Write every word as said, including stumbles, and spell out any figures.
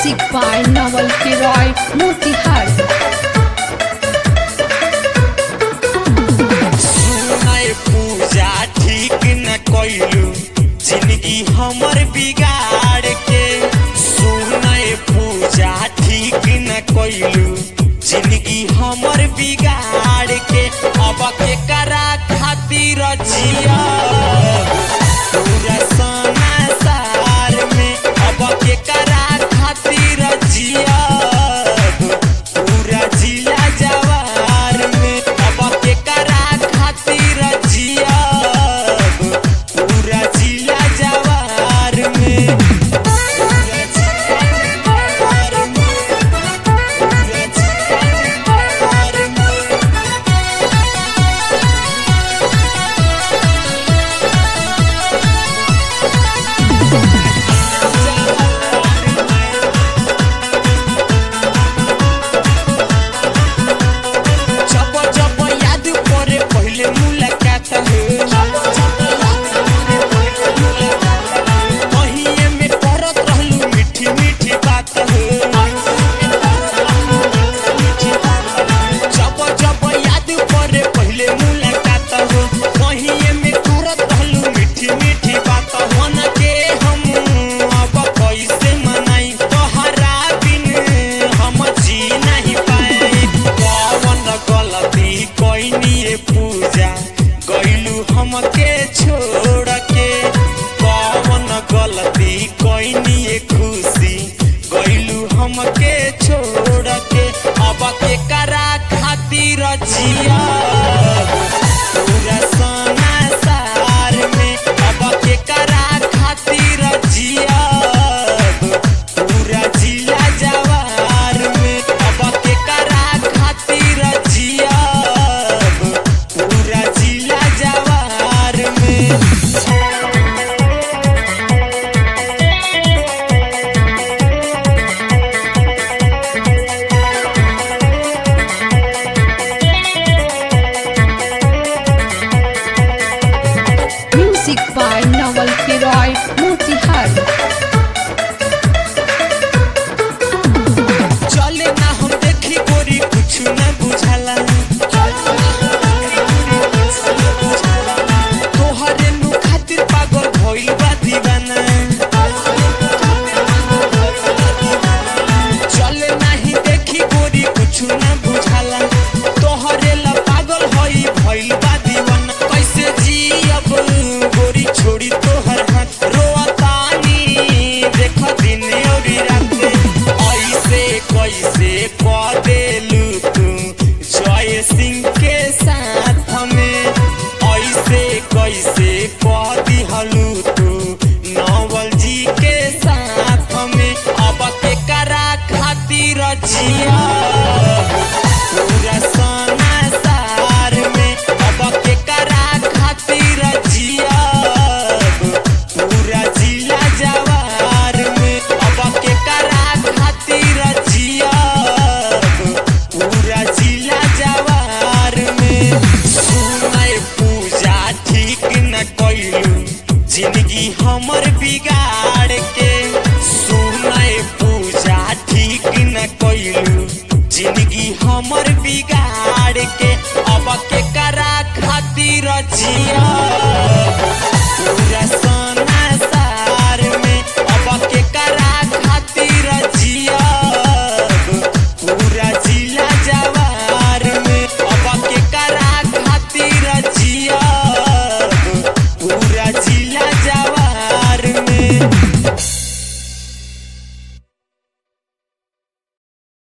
Music by Naval Kiroy Motihar. सुनाए पूजा ठीक न कइलू जिंदगी हमर बिगाड़ के। सुनाए पूजा ठीक न कइलू जिंदगी हमर बिगाड़ के। अब के करा खातिर जिया पूरा संसार में। अब के करा खातिर जिया पूरा जिला जवार में। अब के करा खातिर जिया पूरा जिला जवार में। पूरा जिला जवार में। पूरा जिला जवार में। जब जब याद पड़े पहले मुलाकात हो। कहिए में करत रहलू मीठी मीठी बात हो। जब जब याद पड़े पहले मुलाकात हो। कहिए में करत रहलू मीठी मीठी बात हो। न के हम अब कैसे मनाई तोहरा बिन हम जी नहीं पाए। कौन गलती कइनी पूजा गइलू हमके छोड़ के। कौन गलती कइनी खुशी गइलू हमके छोड़ के। अब के करा खातिर जिया पूरा संसार में। अब के करा खातिर जिया पूरा जिला जवार में। अब के करा खातिर जिया पूरा जिला जवार में। Music by Naval Kiroy Motihar. चले ना हम देखी गोरी कुछ न बुझाला। तोहरे नु खातिर पागल भइल बा दीवाना। चले नाही देखी गोरी कुछ न बुझाला। तोहरे ला पागल होई भइल बा दीवाना। कैसे जियब गोरी छोड़ी तोहर हाथ। रोतानी देख दिन और रात। ऐसे कैसे कह देलू तू जय सिंह के साथ में। ऐसे कैसे कह दिहलू तू नवल जी के साथ में। अब के करा खातिर जिया पूरा संसार में। अब के करा खातिर जिया पूरा जिला जवार में। अब के करा खातिर जिया पूरा जिला जवार में। सुनाए पूजा ठीक न कइलू जिंदगी हमर बिगाड़ के। सुनाए पूजा ठीक न कइलू जिंदगी हमर बिगाड़ के। अब के करा खातिर जिया